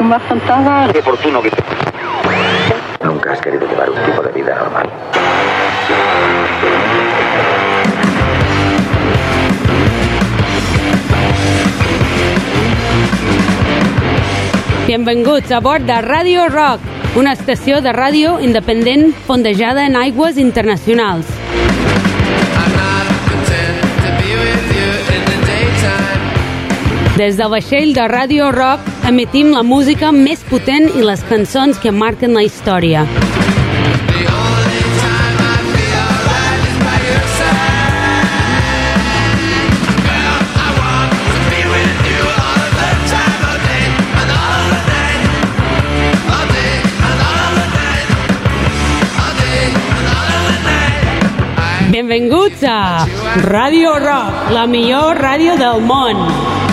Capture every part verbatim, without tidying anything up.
que me faltaba. Qué oportuno que... Nunca has querido llevar un tipo de vida normal. Benvinguts a bord de Radio Rock, una estació de ràdio independent fondejada en aigües internacionals. Des del vaixell de Radio Rock emetim la música més potent i les cançons que marquen la història. Benvinguts a Radio Rock, la millor ràdio del món.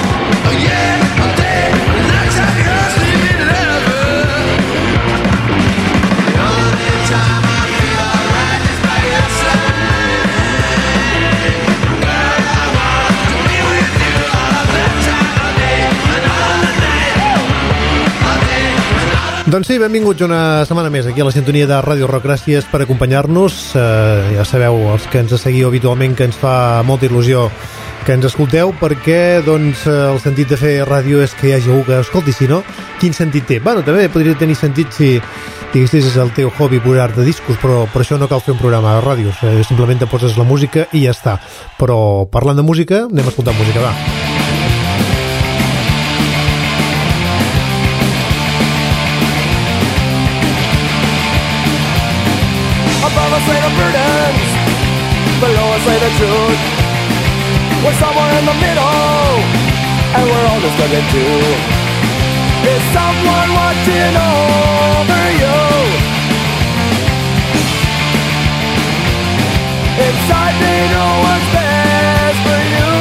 Doncs sí, benvinguts una setmana més aquí a la sintonia de Radio Rock. Gràcies per acompanyar-nos. Eh, ja sabeu, els que ens seguiu habitualment, que ens fa molta il·lusió que ens escolteu, perquè doncs, el sentit de fer ràdio és que hi hagi algú que escolti. Si no, quin sentit té? Bueno, també podria tenir sentit si diguessis el teu hobby posar-te discos, però per això no cal fer un programa de ràdio. Eh, simplement te poses la música i ja està. Però parlant de música, anem a escoltar música, va. Above us lay the burdens, below us lay the truth. We're somewhere in the middle, and we're all just looking to. Is someone watching over you? Inside they know what's best for you.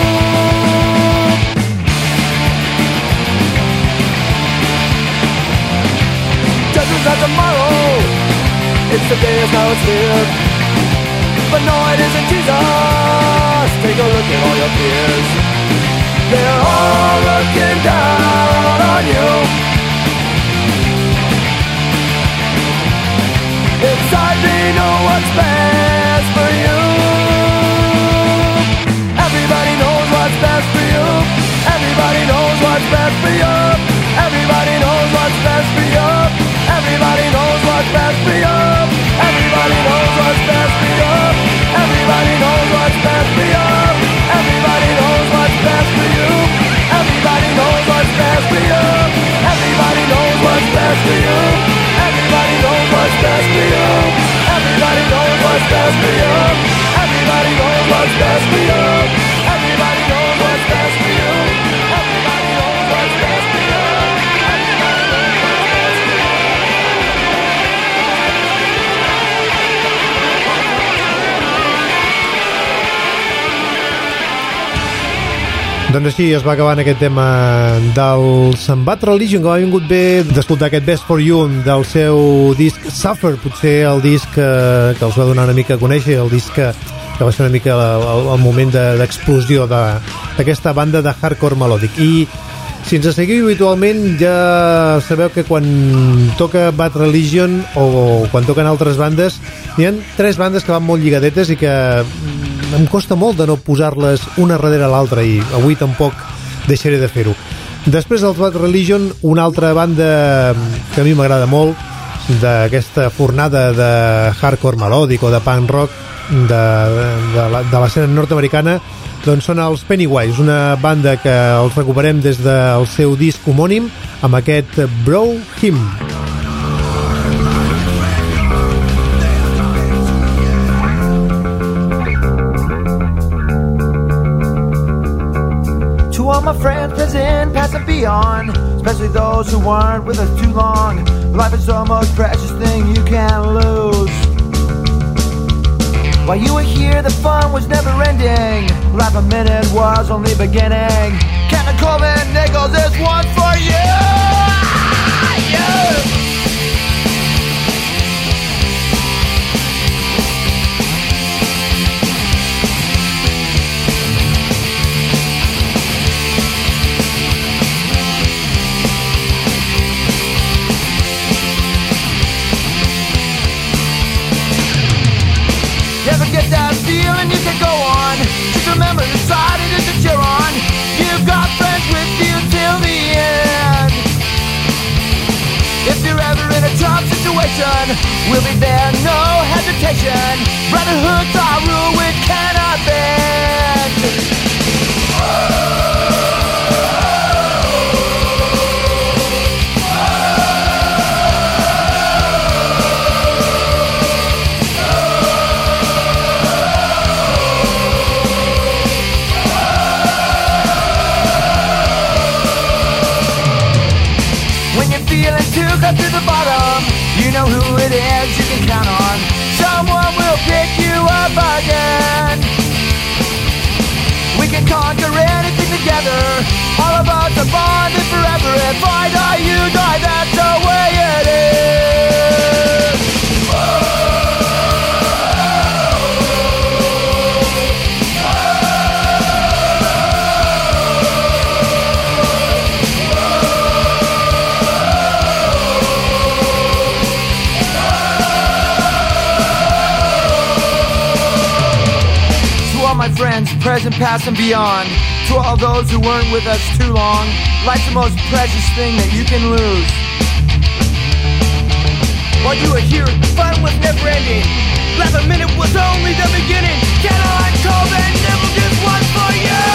Judgment's not tomorrow, it's the day as now it's here. But no, it isn't Jesus. Take a look at all your peers. They're all looking down on you. Inside they know what's best for you. Everybody knows what's best for you. Everybody knows what's best for you. Everybody knows what's best for you. Everybody knows what's best for you. Everybody knows what's best for you. Everybody knows what's best for you. Everybody knows what's best for you. Everybody knows what's best for you. Everybody knows what's best for you. Everybody knows what's best for you. Everybody knows what's best for you. Everybody knows what's best for you. Everybody knows what's best for you. Everybody knows what's best for you. Doncs així es va acabant aquest tema del Bad Religion, que m'ha vingut bé d'escoltar aquest Best for You del seu disc Suffer, potser el disc que, que els va donar una mica a conèixer, el disc que, que va ser una mica el, el moment d'explosió de, d'aquesta banda de hardcore melòdic. I si ens seguiu habitualment ja sabeu que quan toca Bad Religion o quan toquen altres bandes, hi ha tres bandes que van molt lligadetes i que em costa molt de no posar-les una darrere l'altra, i avui tampoc deixaré de fer-ho. Després del Bad Religion, una altra banda que a mi m'agrada molt, d'aquesta fornada de hardcore melòdic o de punk rock de, de, de, de l'escena nord-americana, doncs són els Pennywise, una banda que els recuperem des del seu disc homònim amb aquest Bro Him. To all my friends present, past and beyond, especially those who weren't with us too long. Life is the most precious thing you can lose. While you were here, the fun was never ending. Life a minute was only beginning. Captain Coleman Nichols, this one's for you! Yeah! nation. We'll be there, no hesitation. Brotherhood's our rule, it cannot bend. Feeling too close to the bottom, you know who it is you can count on. Someone will pick you up again. We can conquer anything together. All of us are bonded forever. If I die, you die, that's the way it is. My friends, present, past, and beyond. To all those who weren't with us too long, life's the most precious thing that you can lose. While you were here, fun was never ending. Last minute was only the beginning. Cadillac, Coven, never just one for you.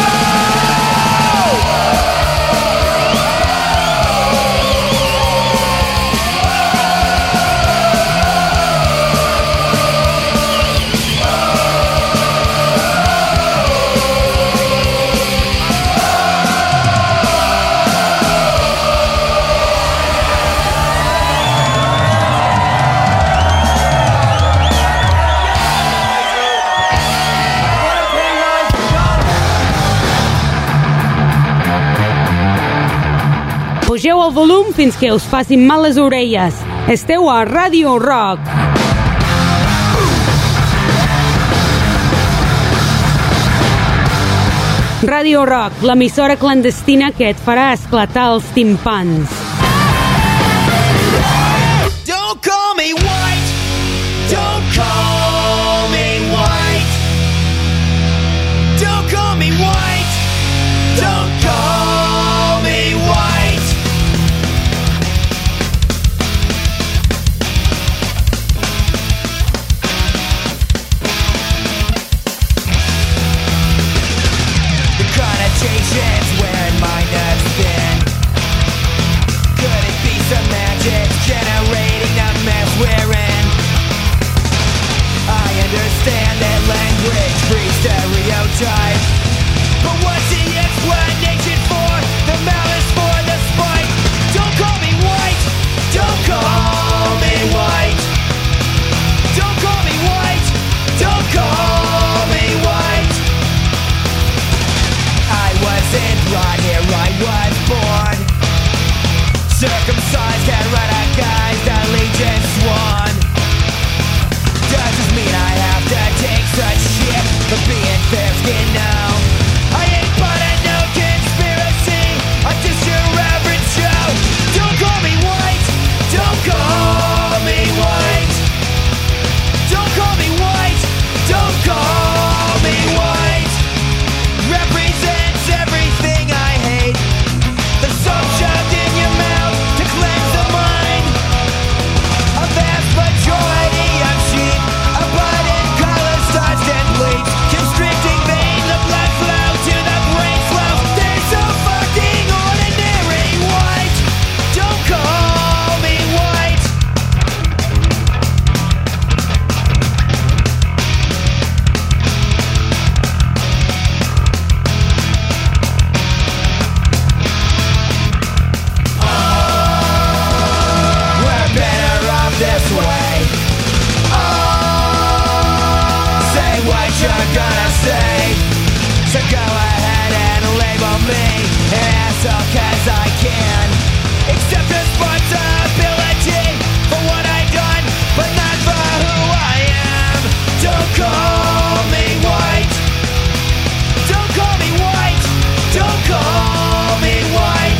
Pugeu el volum fins que us facin mal les orelles. Esteu a Radio Rock. Radio Rock, l'emissora clandestina que et farà esclatar els timpans. Don't call me white. Don't call me white. Don't call me white. Don't call me white. Wearing my nerves thin. Could it be some magic generating the mess we're in? I understand that language breeds stereotype, but what's the explanation for the malice, for the spite? Don't call me white. Don't call me white. Don't call me white. Don't call me white. I wasn't brought here, I was born circumcised and radicalized, allegiance sworn. Doesn't mean I have to take such shit for being fair-skinned now. I ain't but a no conspiracy, I'm just your average Joe. Don't call me white, don't call me white. Don't call me white, don't call me white. Represents everything I hate. The salt shoved in your mouth to cleanse the mind. A vast majority of sheep, a blood in color starts and bleeds. Constricting vein, the blood flow to the brain flow. They're so fucking ordinary white. Don't call me white. We're better off this way. Oh, say what you're gonna say. So go ahead and label me an asshole, cause I can. Accept responsibility for what I've done, but not for who I am. Don't call me white. Don't call me white. Don't call me white.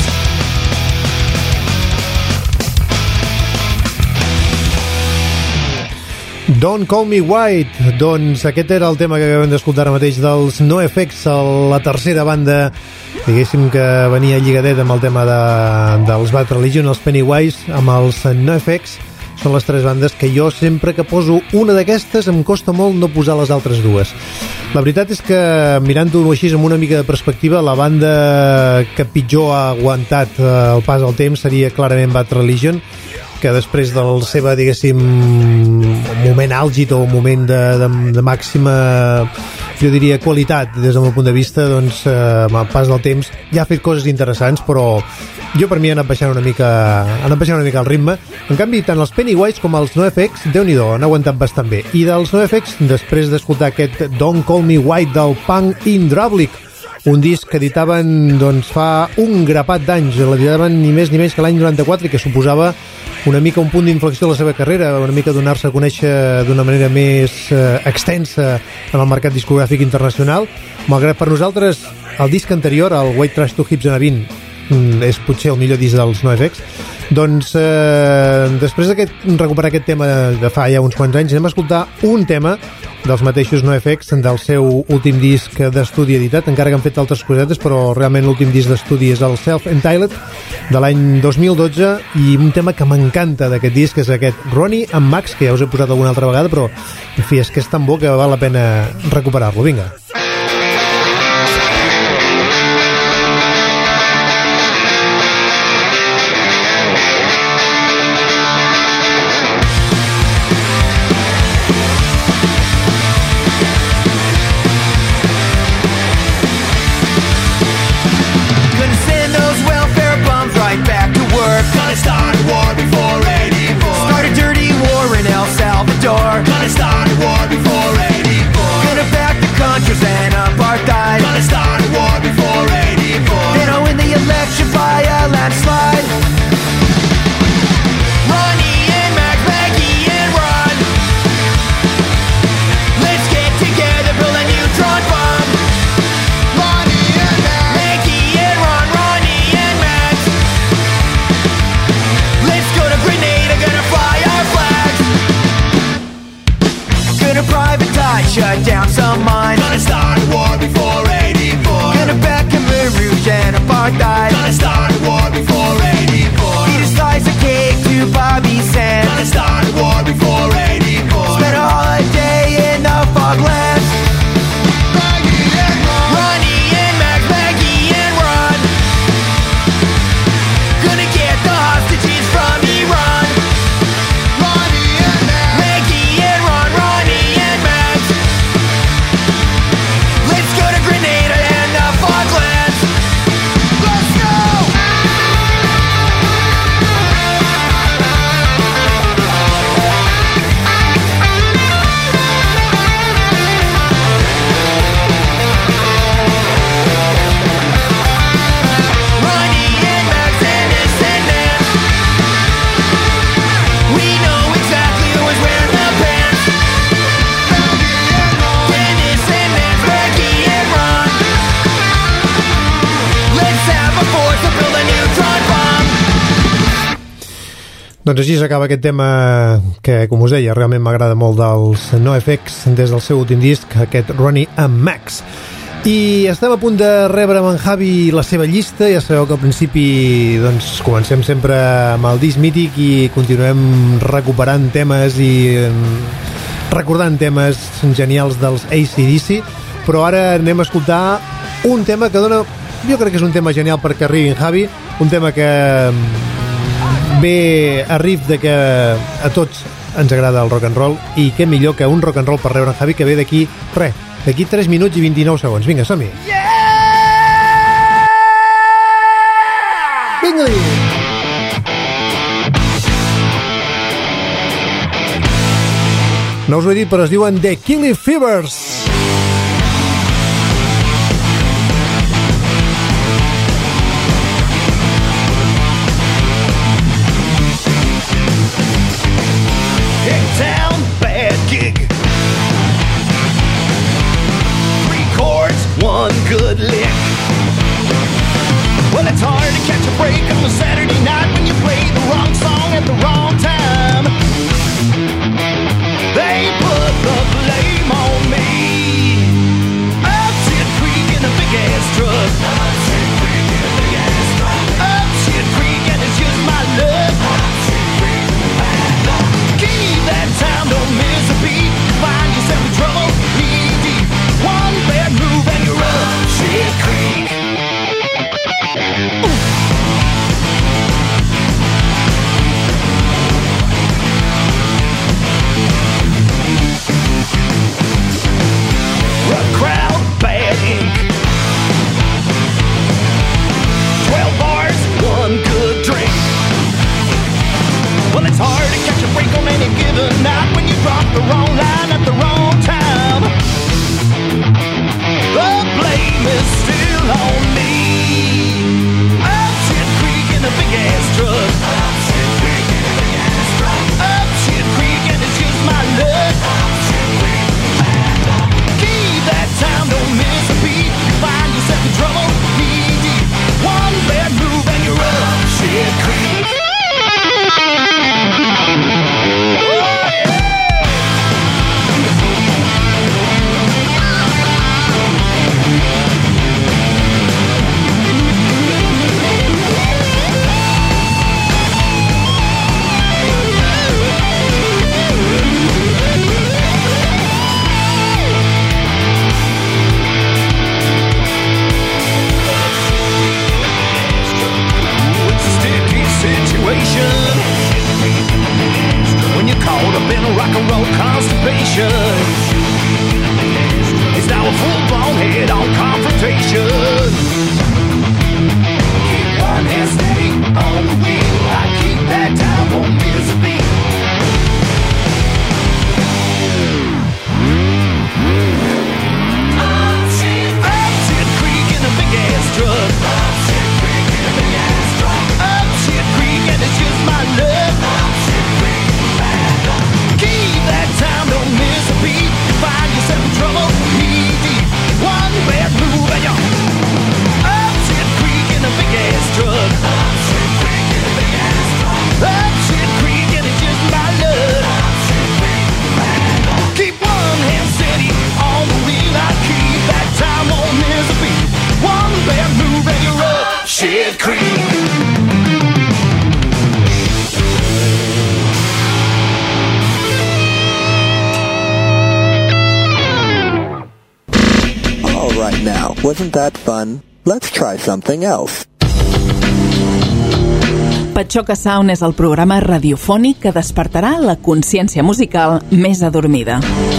Don't Call Me White. Doncs aquest era el tema que acabem d'escoltar ara mateix dels NoFX, la tercera banda, diguéssim, que venia lligadet amb el tema de, dels Bad Religion, els Pennywise, amb els NoFX, són les tres bandes que jo sempre que poso una d'aquestes em costa molt no posar les altres dues. La veritat és que mirant-ho així amb una mica de perspectiva, la banda que pitjor ha aguantat el pas del temps seria clarament Bad Religion, que després de la seva, diguéssim, moment àlgid o moment de, de, de màxima, jo diria, qualitat des del meu punt de vista, doncs eh, amb el pas del temps ja ha fet coses interessants, però jo per mi ha anat baixant una mica ha anat baixant una mica el ritme. En canvi, tant els Pennywise com els NoFX, Déu-n'hi-do, han aguantat bastant bé. I dels NoFX, després d'escoltar aquest Don't Call Me White del Punk in Drublic, un disc que editaven doncs, fa un grapat d'anys, l'editaven ni més ni menys que l'any noranta-quatre, i que suposava una mica un punt d'inflexió de la seva carrera, una mica donar-se a conèixer d'una manera més eh, extensa en el mercat discogràfic internacional, malgrat per nosaltres el disc anterior, el White Trash Two Hips and a Bean, és potser el millor disc dels NoFX. Doncs eh, després de recuperar aquest tema de fa ja uns quants anys, anem a escoltar un tema dels mateixos NoFX del seu últim disc d'estudi editat, encara que han fet altres cosetes, però realment l'últim disc d'estudi és el Self-Entitled de l'any dos mil dotze, i un tema que m'encanta d'aquest disc és aquest Ronnie and Max, que ja us he posat alguna altra vegada, però en fi, és que és tan bo que val la pena recuperar-lo. Vinga. Gonna start a war before eighty-four. Gonna back the Contras and apartheid. Gonna start a war before eighty-four. Then I'll win the election by a landslide. Ronnie and Mac, Maggie and Ron, let's get together, build a neutron bomb. Ronnie and Mac, Maggie and Ron, Ronnie and Max, let's go to Grenada, gonna fly our flags. Gonna privatize, shut down some mines. Gonna start a war before eighty-four. Gonna back Khmer Rouge and apartheid. Gonna start a war before eighty-four. Eat a slice of cake to Bobby Sands. Gonna start a war before eighty-four. Spend a holiday in the Foglands. Maggie and Ron, Ronnie and Max, Maggie and Ron, gonna get the hostages from Iran. Ronnie and Max, Maggie and Ron, Ronnie and Max, let's go to Grenada and the Falklands. Let's go! Ronnie and Max and descendants, we know exactly who is wearing the pants. Dennis and Nance, Becky and Ron, let's have a force to build a neutron bomb. Doncs així s'acaba aquest tema que, com us deia, realment m'agrada molt dels NoFX des del seu últim disc, aquest Ronnie and Max. I estem a punt de rebre amb en Javi la seva llista. Ja sabeu que al principi doncs, comencem sempre amb el disc mític i continuem recuperant temes i recordant temes genials dels A C D C, però ara anem a escoltar un tema que dona, jo crec que és un tema genial perquè arribi en Javi, un tema que ve a riff de que a tots ens agrada el rock and roll, i què millor que un rock and roll per rebre en Javi, que ve d'aquí, res, d'aquí tres minuts i vint-i-nou segons. Vinga, som-hi. Vinga-li! No us ho he dit, però es diuen The Killing Fevers. Town, bad gig. Three chords, one good lick. Well, it's hard to catch a break on a Saturday night when you play the wrong song at the wrong time. They put the blame on me. up in a rock and roll constipation. He's now a full-blown head on confrontation. Keep one hand steady on the wheel. I keep that time on misery. Upshit Creek in a big ass truck. Upshit Creek in a big ass truck. Upshit Creek and it's just my luck. Upshit Creek, bad luck. Keep that time, don't miss a beat. Find yourself in trouble, knee deep. One bad move and you're Upshit Creek in a big ass truck. Upshit Creek in a big ass truck. Upshit Creek and it's just my luck. Upshit Creek, bad luck. Keep one hand steady on the wheel. I keep that time, won't miss a beat. One bad move and you're up Shit Creek. Right now, wasn't that fun? Let's try something else. Patxoca Sound és el programa radiofònic que despertarà la consciència musical més adormida.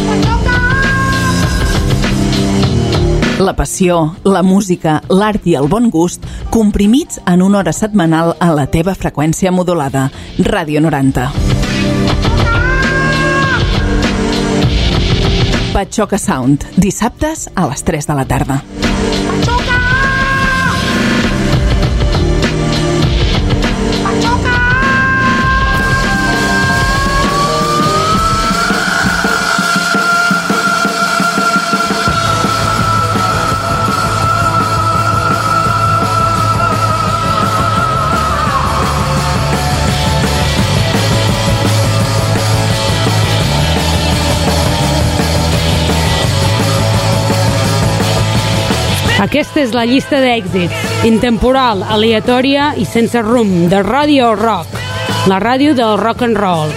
La passió, la música, l'art i el bon gust comprimits en una hora setmanal a la teva freqüència modulada. Ràdio noranta. Patxoca Sound, dissabtes a les tres de la tarda. Aquesta és la llista d'èxits, intemporal, aleatòria i sense rumb, de Radio Rock, la ràdio del rock and roll.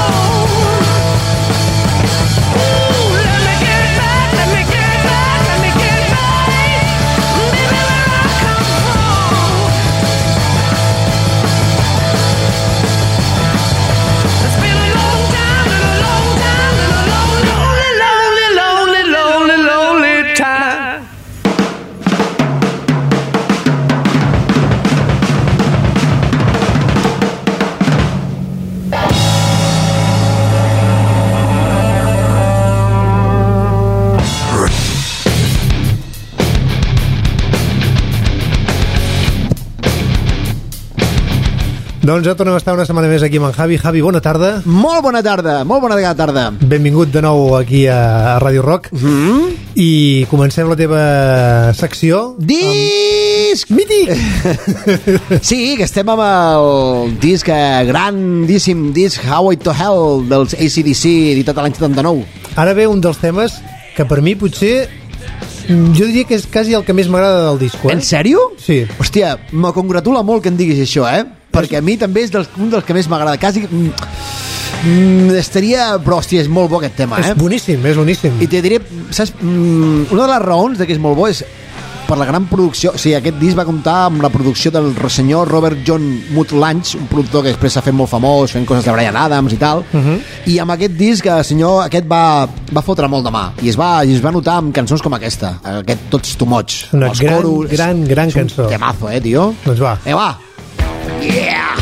Doncs ja tornem a estar una setmana més aquí amb en Javi. Javi, bona tarda. Molt bona tarda, molt bona tarda. Benvingut de nou aquí a, a Ràdio Rock. Mm-hmm. I comencem la teva secció. Disc! Amb... mític! Sí, que estem amb el disc, eh, grandíssim disc Highway to Hell dels A C D C, editat l'any setanta-nou. Ara ve un dels temes que per mi potser... jo diria que és quasi el que més m'agrada del disco, eh? En sèrio? Sí. Hòstia, me congratula molt que em diguis això, eh? Perquè a mi també és dels, un dels que més m'agrada. Quasi... Mm, estaria... Però, hòstia, és molt bo aquest tema, eh? És boníssim, és boníssim. I te diré, saps? Mm, una de les raons de que és molt bo és per la gran producció. O sigui, aquest disc va comptar amb la producció del senyor Robert John Mutt Lange, un productor que després s'ha fet molt famós fent coses de Bryan Adams i tal. Uh-huh. I amb aquest disc el senyor aquest va, va fotre molt de mà i es va, i es va notar amb cançons com aquesta, aquest Tots Too Much. Una gran, coros, gran, gran és cançó. Un temazo, eh, tio? Doncs va. Eh, va. Yeah!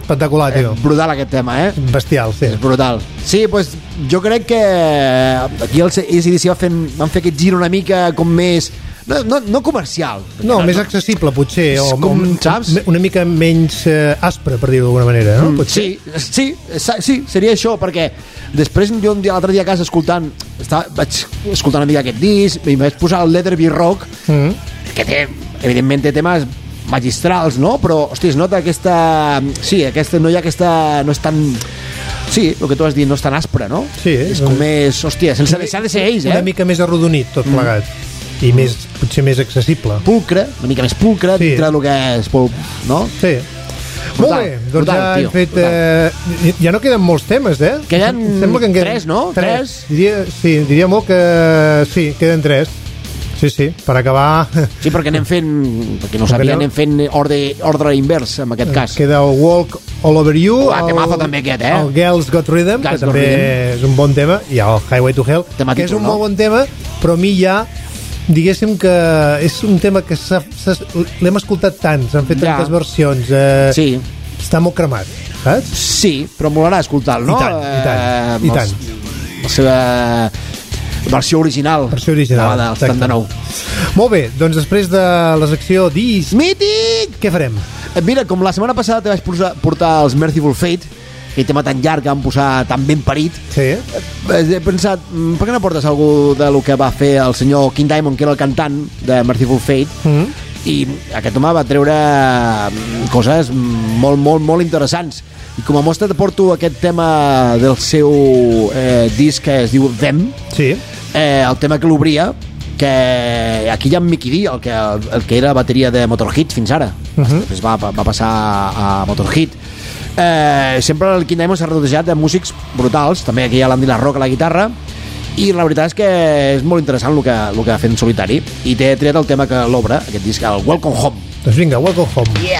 Espectacular, tio. Eh, brutal aquest tema, eh? Bestial, sí. És brutal. Sí, doncs jo crec que aquí els A C D C van fer, van fer aquest gir una mica com més... No, no, no comercial. No, més accessible, potser. O, com, o, saps? Una mica menys eh, aspre, per dir-ho d'alguna manera, no? Mm, sí, sí, sí, seria això, perquè després jo un dia, l'altre dia a casa escoltant, estava, vaig escoltant una mica aquest disc i vaig posar el Leather Be Rock, mm. que té, evidentment té temes magistrals, no? Però, hosti, es nota aquesta... Sí, aquesta, no hi ha aquesta... No és tan... Sí, el que tu has dit, no és tan aspre, no? Sí. És com més... Hòstia, sense deixar de ser ells, eh? Una mica més arrodonit, tot plegat. Mm. I més, potser més accessible. Pulcre, una mica més pulcre, sí. Dintre del que és... No? Sí. Brutal, molt bé, doncs brutal, ja hem tio, fet... Eh, ja no queden molts temes, eh? Queden Sembla que en queden tres, no? Tres? Diria, sí, diria molt que... Sí, queden tres. Sí, sí, per acabar... Sí, perquè anem fent... Perquè no ho sabia, anem fent ordre, ordre invers, en aquest cas. Queda el Walk All Over You. Oh, el temazo també aquest, eh? El Girls Got Rhythm, Girls que també Rhythm. és un bon tema. I el Highway to Hell, tema que és títol, un no? molt bon tema, però a mi ja... diguéssim que és un tema que l'hem escoltat tant, s'han fet ja. tantes versions, eh, sí. Està molt cremat, saps? Sí, però molarà escoltar-lo, no? I tant, i tant, eh, i tant. La seva versió original, versió original del setanta-nou. Molt bé, doncs després de la secció Disc Mític, què farem? Mira, com la setmana passada te vaig portar, portar els Merciful Fate, aquell tema tan llarg que vam posar tan ben parit, sí. He pensat, per què no portes algú de lo que va fer el senyor King Diamond, que era el cantant de Merciful Fate, mm-hmm. I aquest home va treure coses molt, molt, molt interessants. I com a mostra te porto aquest tema del seu eh, disc que es diu Them, sí. eh, el tema que l'obria, que aquí hi ha en Mickey D, el que, el que era bateria de Motorhead fins ara. Uh-huh. Després va, va passar a Motorhead. Eh, sempre el King Diamond s'ha rodejat de músics brutals, també aquí hi ha l'Andy LaRocque a la guitarra, i la veritat és que és molt interessant el que, el que ha fet en solitari, i t'he triat el tema que l'obre, aquest disc, el Welcome Home. Doncs vinga, Welcome Home. Yeah.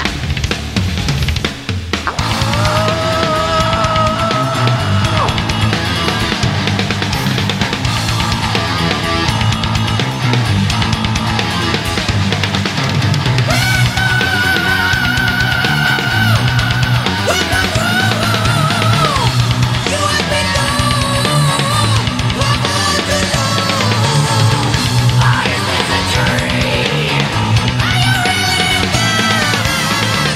I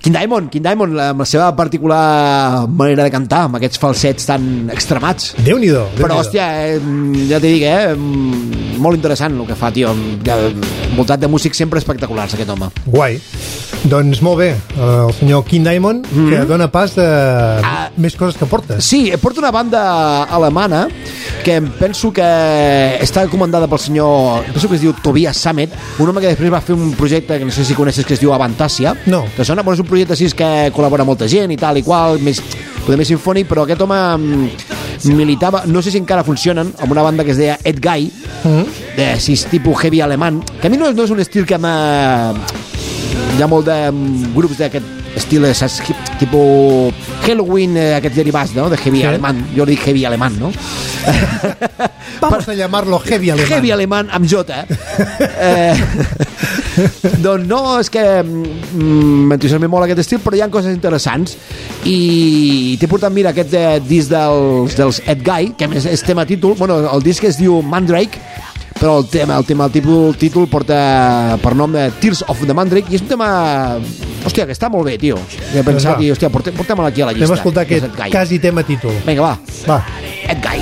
King Diamond, King Diamond, amb la seva particular manera de cantar, amb aquests falsets tan extremats. Déu-n'hi-do. Però, hòstia, eh, ja t'hi dic, eh, molt interessant el que fa, tio. Envoltat de músics sempre espectaculars, aquest home. Guai. Doncs molt bé, el senyor King Diamond, mm-hmm. que dona pas de ah, més coses que porta. Sí, porta una banda alemana que penso que està comandada pel senyor, penso que es diu Tobias Sammet, un home que després va fer un projecte que no sé si coneixes, que es diu Avantasia. No. Que sona, bueno, és un projecte així que col·labora molta gent i tal i qual, més, poder més sinfònic, però aquest home militava, no sé si encara funcionen, amb una banda que es deia Ed Guy, mm-hmm. de sis tipus heavy alemany, que a mi no, no és un estil que m'ha... Hi ha molt de grups d'aquest estil, saps? Tipus Halloween, aquests derivats, no? De heavy sí. alemán. Jo dic heavy alemán, no? Vamos a llamarlo heavy alemán. Heavy alemán amb J. eh, doncs no, és que mm, m'entusiasma molt aquest estil, però hi ha coses interessants. I t'he portat, mira, aquest eh, disc dels, dels Ed Guy, que és, és tema títol. Bueno, el disc es diu Mandrake, però el tema, el tema, el títol, el títol porta per nom de Tears of the Mandrake, i és un tema, hòstia, que està molt bé, tio. He pensat, i, hòstia, portem, portem-la aquí a la llista. Anem a escoltar aquest quasi tema títol. Vinga, va. Va. Ed Guy.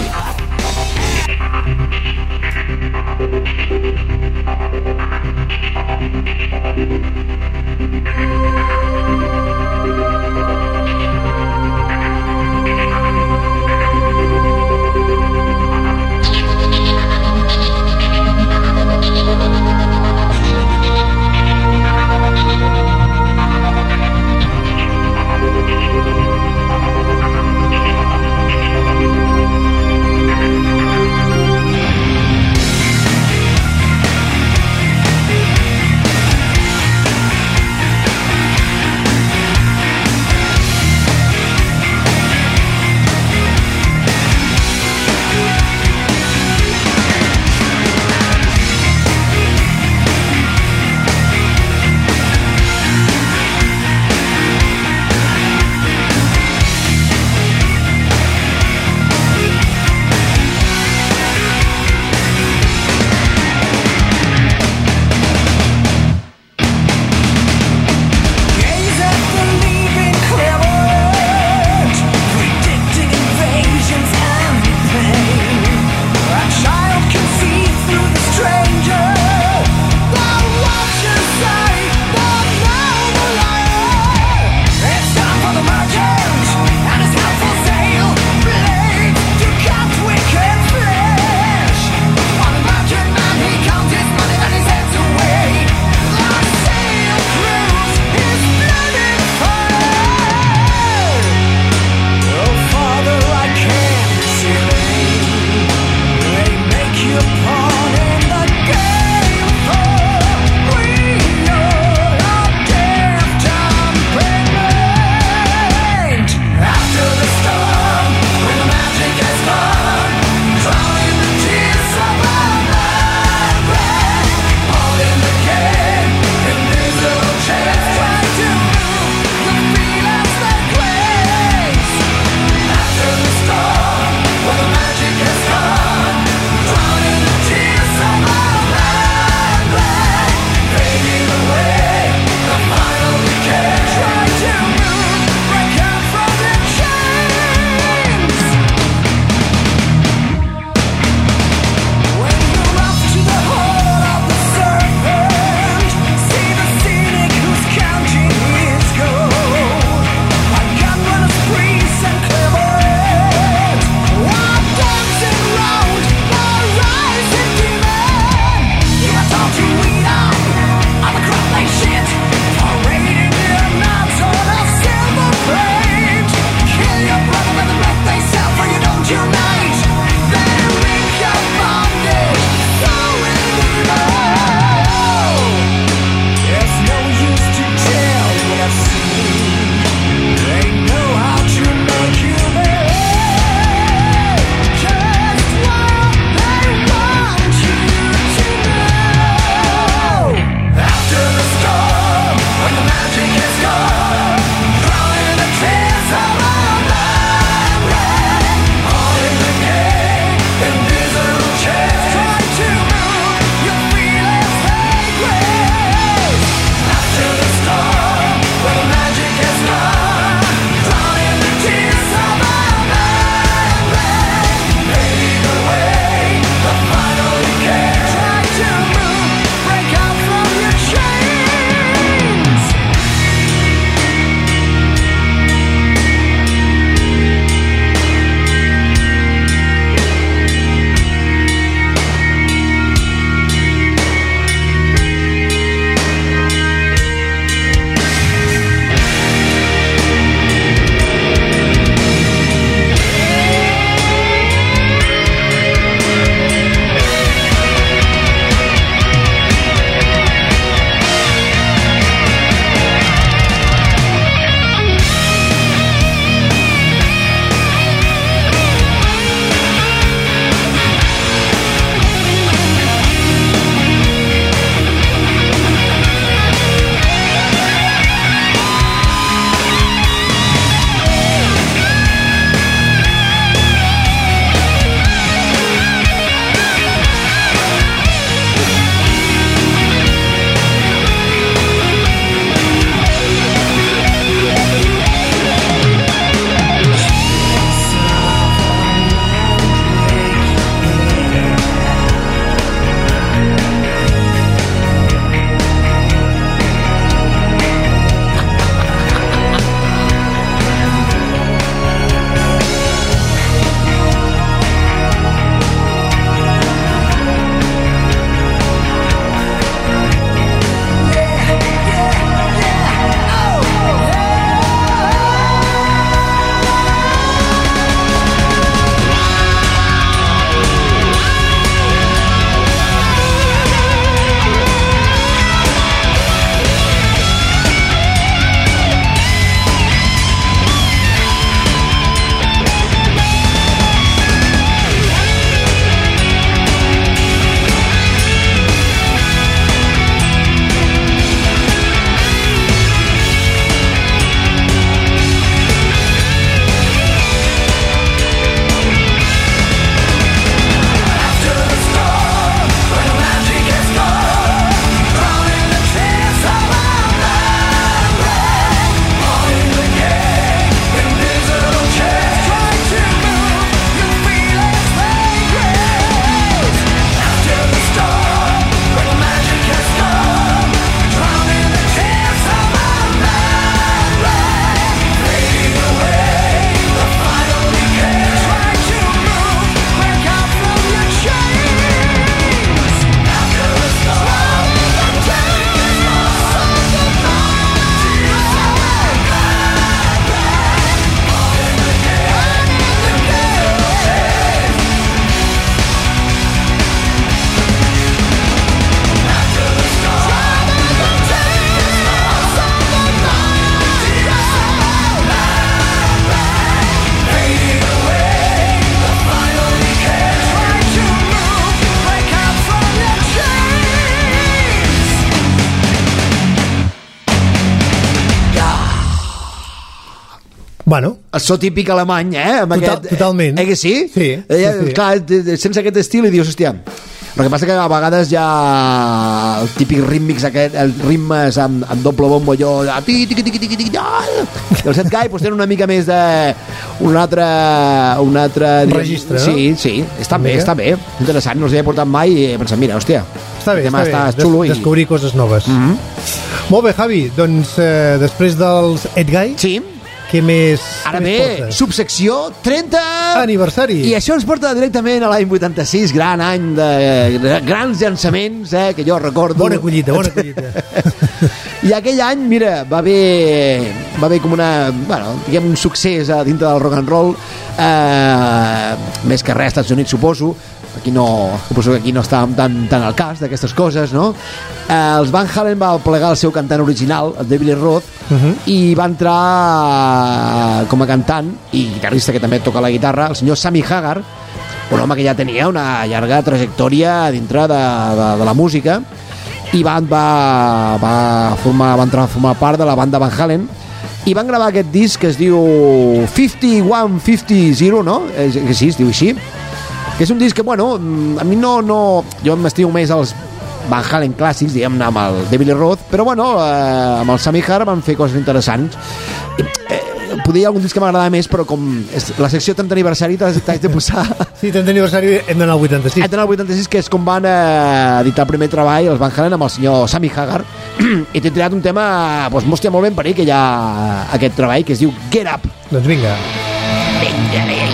Bueno. El so típic alemany, eh? Amb Total, aquest, totalment. Eh que sí? Sí, sí, eh, sí. Clar, sense aquest estil i dius, hòstia... El que passa que a vegades hi ha el típic rítmics aquest, els ritmes amb, amb doble bombo allò, tiqui, tiqui, tiqui, tiqui, tiqui, i el set guy pues, tenen una mica més de un altre un altre registre, no? Sí, sí, està bé, està bé, interessant, no els havia portat mai i he pensat, mira, hòstia, està bé, està bé. està xulo Des, i... descobrir coses noves. Mm -hmm. Molt bé, Javi, doncs eh, després dels Edguy, sí. què més, ara què bé, més porta? subsecció trenta aniversari, i això ens porta directament a l'any vuitanta-sis, gran any de, de grans llançaments, eh, que jo recordo. Bona collita, bona collita. I aquell any, mira, va haver va haver com una, bueno, diguem un succés a dintre del rock and roll, eh, més que res als Estats Units, suposo. Aquí no, suposo que aquí no estàvem tan, tan al cas d'aquestes coses, no? Eh, els Van Halen va plegar el seu cantant original, el David Lee Roth, uh -huh. i va entrar com a cantant i guitarrista que també toca la guitarra, el senyor Sammy Hagar, un home que ja tenia una llarga trajectòria dintre de, de, de la música, i va, va, va, formar, va entrar a formar part de la banda Van Halen, i van gravar aquest disc que es diu cinquanta-un cinquanta, no? Eh, que sí, es diu així, que és un disc que, bueno, a mi no... no jo m'estimo més als Van Halen clàssics, diguem-ne, amb el David Lee Roth, però, bueno, eh, amb el Sammy Hagar van fer coses interessants. Eh, poder hi ha algun disc que m'agrada més, però com és la secció trenta aniversari t'haig de posar... Sí, trenta aniversari hem d'anar al vuitanta-sis. Hem d'anar al vuitanta-sis, que és com van eh, editar el primer treball, els Van Halen, amb el senyor Sammy Hagar, i t'he triat un tema, doncs, mostra molt ben per ell, que hi ha aquest treball, que es diu Get Up. Doncs vinga. Vinga, vinga.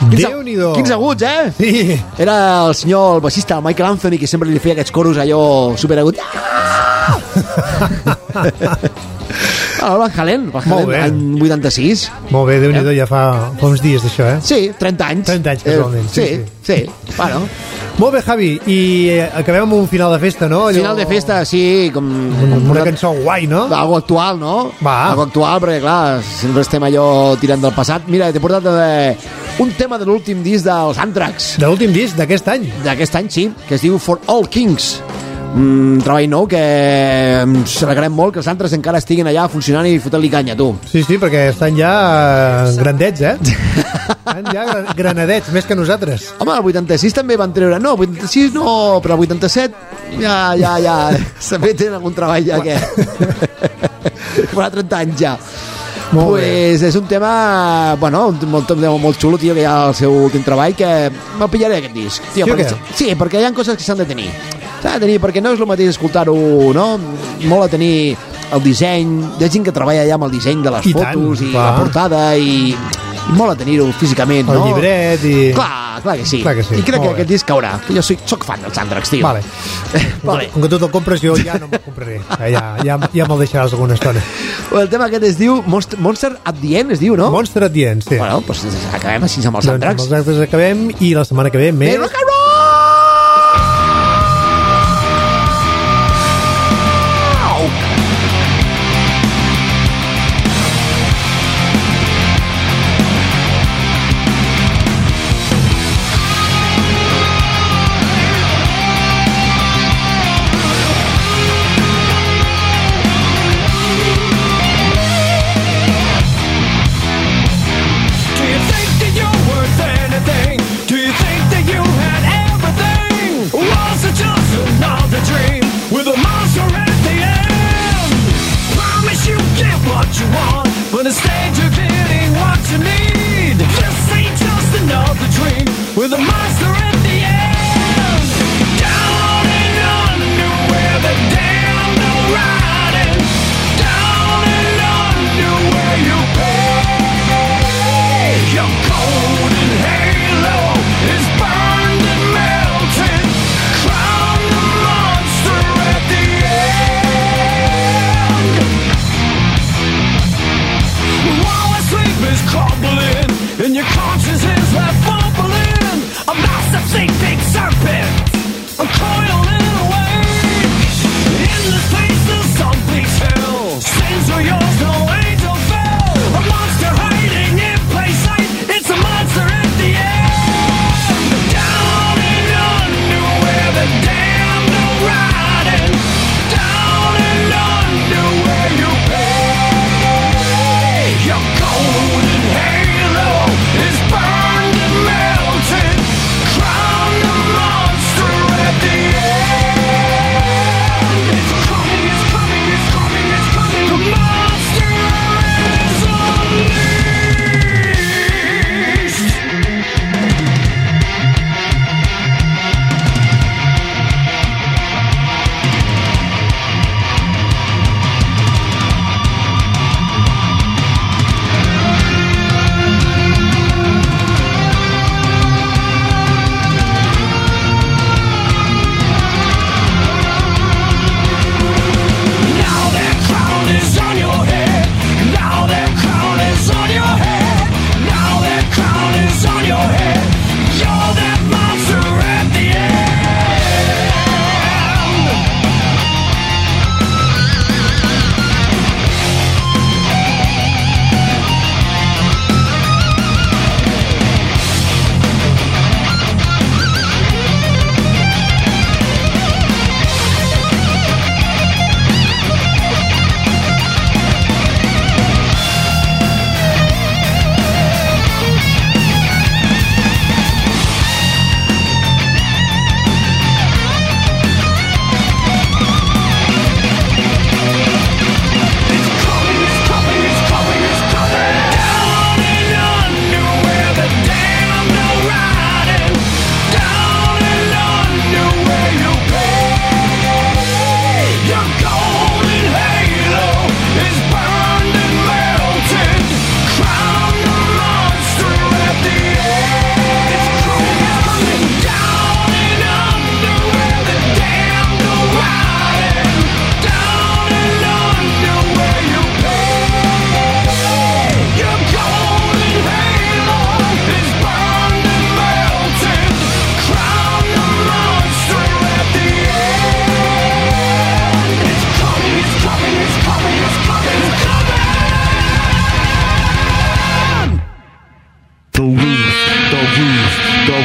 Déu-n'hi-do. Quins aguts, eh? Sí. Era el senyor, el baixista, el Michael Anthony, que sempre li feia aquests coros allò superagut. Ah, el Van Halen, Van Halen, any vuitanta-sis. Molt bé, Déu-n'hi-do, ja fa, fa uns dies d'això, eh? Sí, trenta anys. trenta anys, casualment. Eh, sí, sí, sí, sí. Bueno. Molt bé, Javi, i acabem amb un final de festa, no? Allò... Final de festa, sí, com... Amb una cançó guai, no? Algo actual, no? Va. Algo actual, perquè, clar, sempre estem allò tirant del passat. Mira, t'he portat eh, un tema de l'últim disc dels Anthrax. De l'últim disc d'aquest any? D'aquest any, sí, que es diu For All Kings. Un treball nou que ens alegrem molt que els Anthrax encara estiguin allà funcionant i fotent-li canya, tu. Sí, sí, perquè estan ja eh, grandets, eh? Estan ja gran- granadets, més que nosaltres. Home, el vuitanta-sis també van treure... No, el vuitanta-sis no, però el vuitanta-set ja, ja, ja... També tenen algun treball ja que... Farà trenta anys ja. Molt pues és un tema, bueno, un, molt, un tema molt xulo, tio, que hi ha el seu últim treball, que me'l pillaré aquest disc. Tio, Sí o perquè, què? sí, perquè hi ha coses que s'han de tenir. S'ha de tenir, perquè no és el mateix escoltar-ho, no? Molt a tenir el disseny, hi ha gent que treballa allà amb el disseny de les I tant, fotos i clar. la portada i, i molt a tenir-ho físicament, El no? llibret i... Clar, clar que sí. Clar que sí, I crec que molt bé. aquest disc caurà, que jo soc, soc fan dels Anthrax, tio. Vale. vale. Com que tu te'l compres, jo ja no me'l compraré. Ja, ja, ja me'l deixaràs alguna estona. El tema aquest es diu Monster, Monster at the End, es diu, no? Monster at the End, sí. Bueno, doncs acabem així amb els Doncs Anthrax. amb els actes acabem i la setmana que ve Hey, més... rock and roll! Do you think that you're worth anything? Do you think that you had everything? Was it just another dream with a monster at the end? Promise you get what you want, but instead you're getting what you need. This ain't just another dream with a monster at the end. Down and under where the damned are riding. Down and under where you pay. Your golden halo is burned and melted. Crown the monster at the end.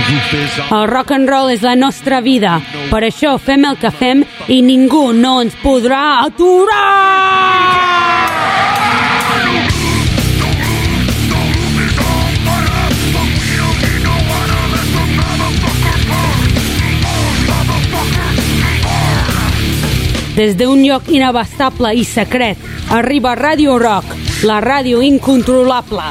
El rock and roll és la nostra vida. Per això fem el que fem i ningú no ens podrà aturar! Des d'un lloc inabastable i secret arriba Radio Rock, la ràdio incontrolable.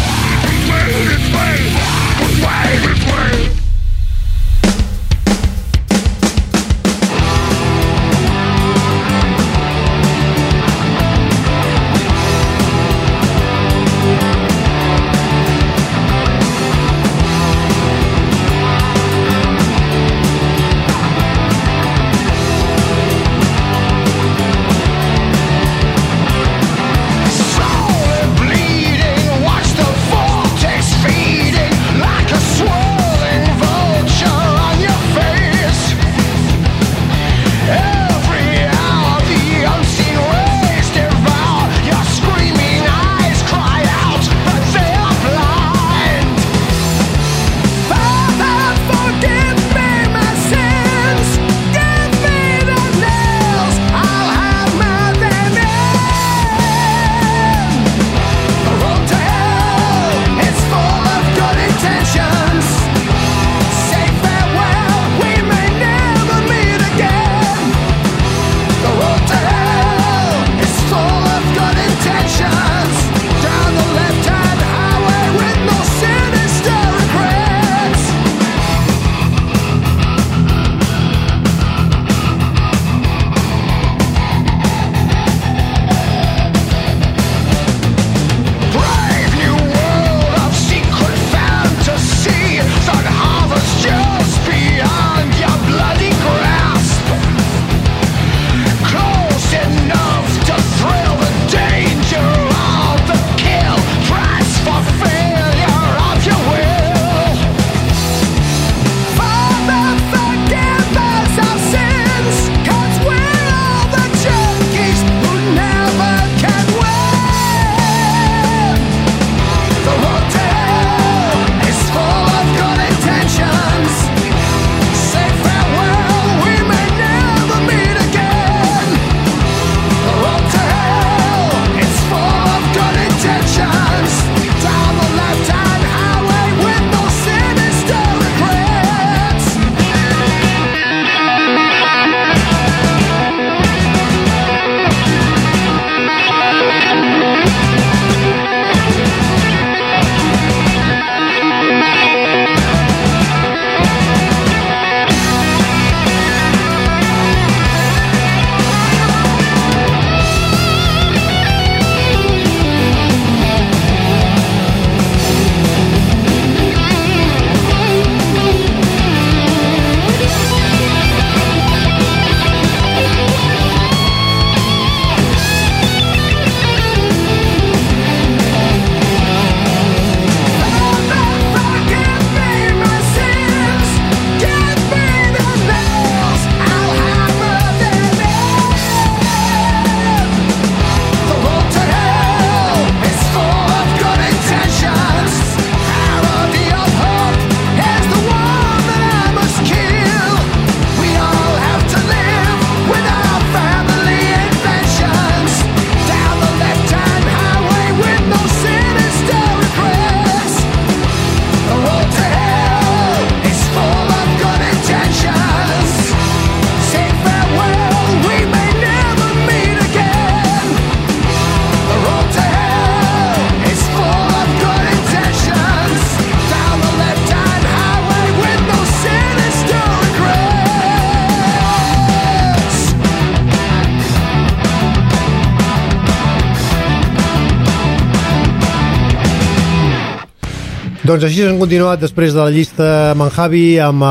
Doncs així hem continuat després de la llista Manhavi amb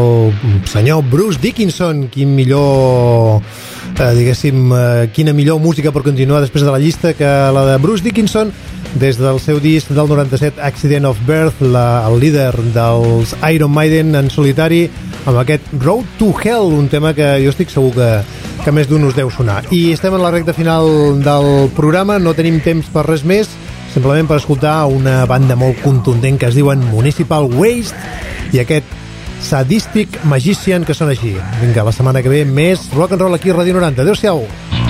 el senyor Bruce Dickinson. Quin millor, eh, diguéssim, eh, quina millor música per continuar després de la llista que la de Bruce Dickinson des del seu disc del noranta-set Accident of Birth, la, el líder dels Iron Maiden en solitari, amb aquest Road to Hell, un tema que jo estic segur que, que més d'un us deu sonar. I estem en la recta final del programa, no tenim temps per res més, simplement per escoltar una banda molt contundent que es diuen Municipal Waste i aquest Sadistic Magician, que són així. Vinga, la setmana que ve més rock and roll aquí a Ràdio noranta. Adéu-siau.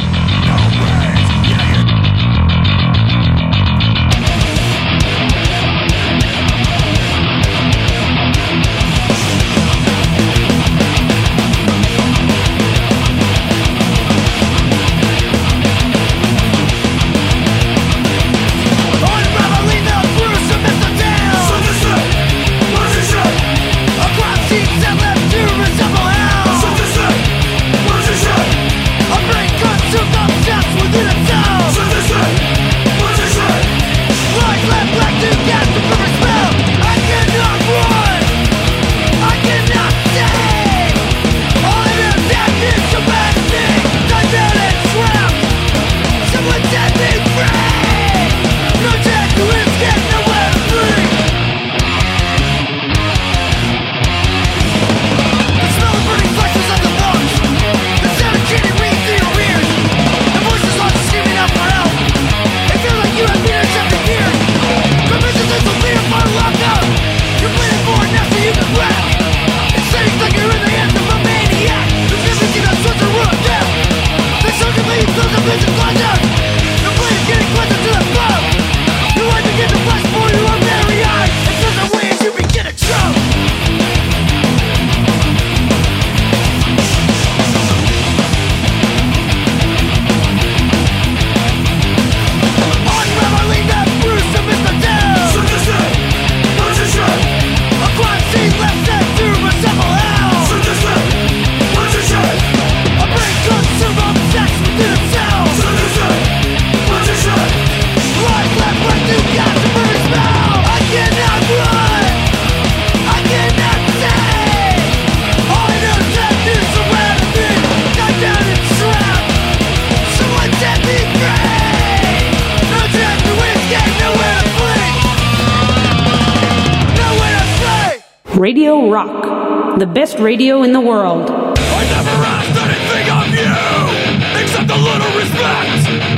Radio Rock, the best radio in the world. I never asked anything of you, except a little respect.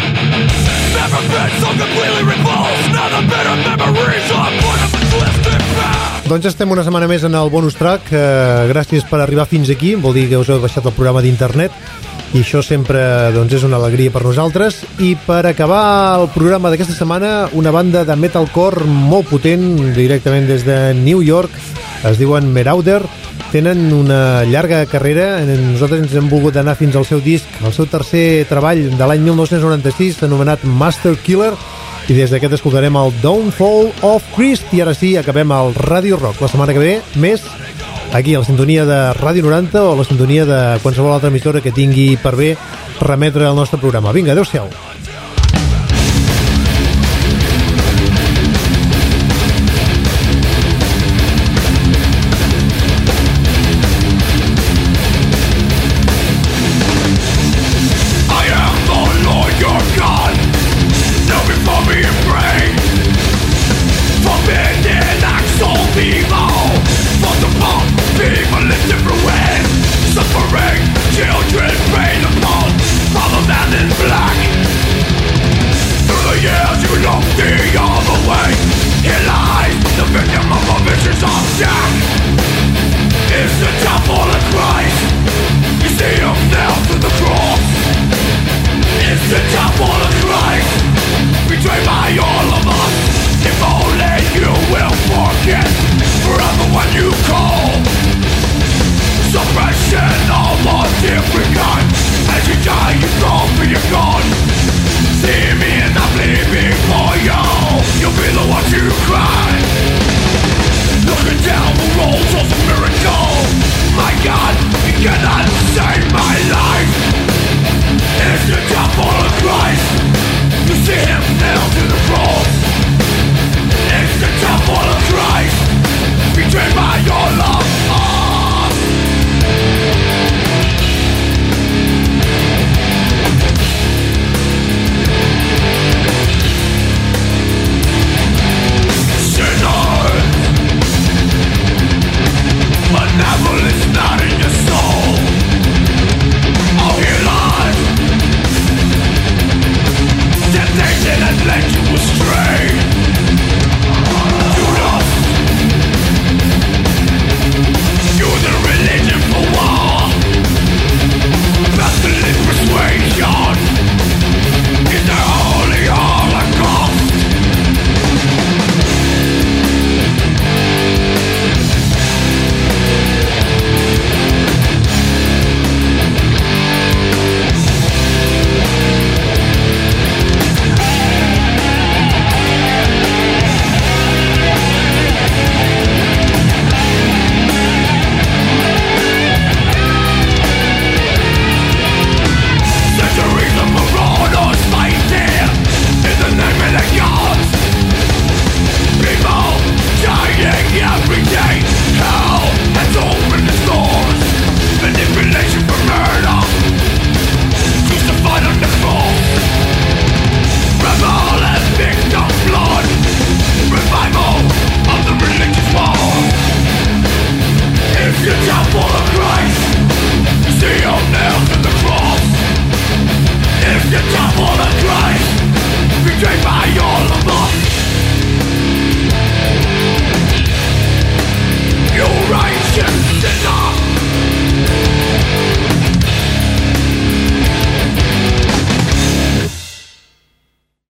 Never been so completely repulsed, now the bitter memories are part of a twisted path. Doncs estem una setmana més en el bonus track. Eh, gràcies per arribar fins aquí. Vol dir que us heu baixat el programa d'internet i això sempre doncs, és una alegria per nosaltres. I per acabar el programa d'aquesta setmana, una banda de metalcore molt potent, directament des de New York. Es diuen Marauder, tenen una llarga carrera. Nosaltres ens hem volgut anar fins al seu disc, el seu tercer treball de l'any mil nou-cents noranta-sis, anomenat Master Killer, i des d'aquest escoltarem el Downfall of Christ. I ara sí, acabem el Radio Rock. La setmana que ve, més aquí, a la sintonia de Ràdio noranta o a la sintonia de qualsevol altra emissora que tingui per bé remetre el nostre programa. Vinga, adéu-siau. Temptation has led you astray.